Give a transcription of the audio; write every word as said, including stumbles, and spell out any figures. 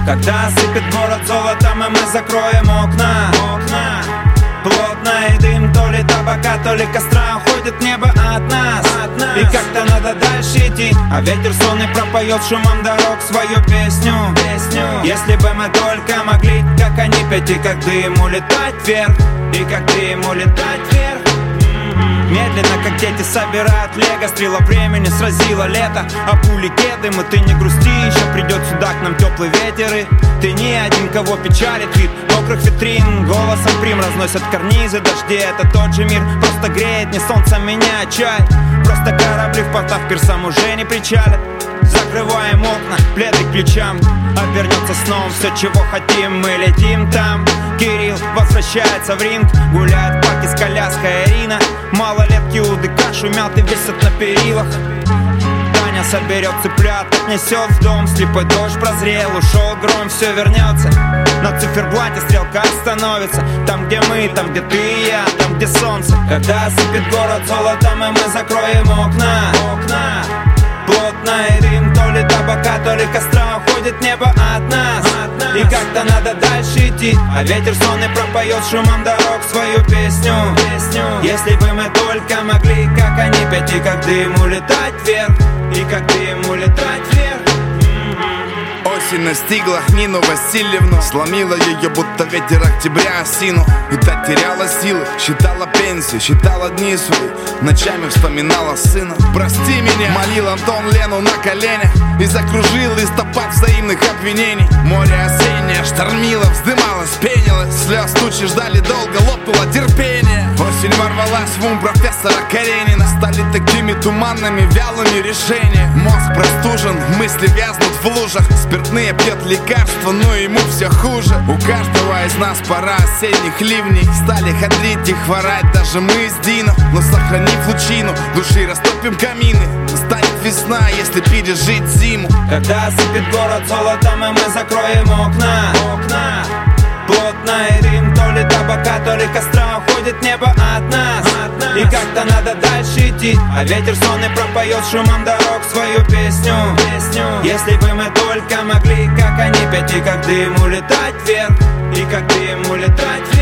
Когда осыпет город золотом, и мы закроем окна, окна. Плотно и дым, то ли табака, то ли костра уходит в небо от нас, от нас. И как-то надо дальше идти, а ветер сонный пропоет шумом дорог свою песню, песню. Если бы мы только могли, как они, пяти, как дым, улетать вверх. И как дым, улетать вверх. Медленно, как дети, собирают лего. Стрела времени сразила лето, а пули кедом. И ты не грусти, еще придет сюда к нам теплый ветер. И ты не один, кого печалит вид мокрых витрин. Голосом прим разносят карнизы дожди. Это тот же мир, просто греет не солнце меня, а чай. Просто корабли в портах пирсам уже не причалят. Закрываем окна, пледы к плечам. Обернется сном все, чего хотим, мы летим там. Кирилл возвращается в ринг. Гуляет паки с коляской Ирина. Малолетки у ДК шумят и висят на перилах. Таня соберет цыплят, отнесет в дом. Слепой дождь прозрел, ушел гром, все вернется. На циферблате стрелка становится. Там, где мы, там, где ты и я, там, где солнце. Когда осыпет город золотом, и мы закроем окна, окна. Плотно и дым, то ли табака, то ли костра уходит в небо от нас, от нас. И как-то надо дальше идти, а ветер сонный пропоет шумом дорог свою песню, песню. Если бы мы только могли, как они, пяти, как дым, улетать вверх. И как дым, улетать вверх. Осень настигла Нину Васильевну, сломила ее, будто ветер октября осину. И та теряла силы, считала пенсию, считала дни свои, ночами вспоминала сына. Прости меня, молил Антон Лену на коленях, и закружил листопад взаимных обвинений. Море осеннее штормило, вздымалось, пенилось, слез тучи ждали долго, лопнуло терпение. Осень ворвалась в ум профессора Каренина. Стали такими туманными, вялыми решения. Мозг простужен, мысли вязнут в лужах. Спиртные пьет лекарства, но ему все хуже. У каждого из нас пора осенних ливней. Стали ходить и хворать даже мы с Дино. Но сохранив лучину, души растопим камины. Станет весна, если пережить зиму. Когда осыпет город золотом, и мы закроем окна, окна. Плотно и дым, то ли табака, то ли костра уходит в небо от нас, от нас. И как-то надо дальше идти, а ветер сонный пропоет шумом дорог свою песню, песню. Если бы мы только могли, как они, пяти, как дым, улетать вверх. И как дым, улетать вверх.